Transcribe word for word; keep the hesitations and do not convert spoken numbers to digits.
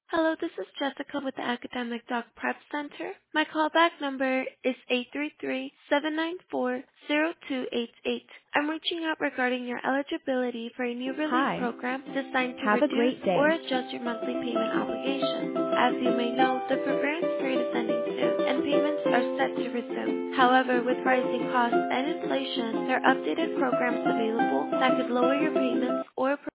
Hello, this is Jessica with the Academic Dog Prep Center. My callback number is eight three three, seven nine four, zero two eight eight. I'm reaching out regarding your eligibility for a new release Hi. program designed to Have a reduce great or day. adjust your monthly payment obligations. As you may know, the forbearance period is ending soon, and payments are set to resume. However, with rising costs and inflation, there are updated programs available that could lower your payments or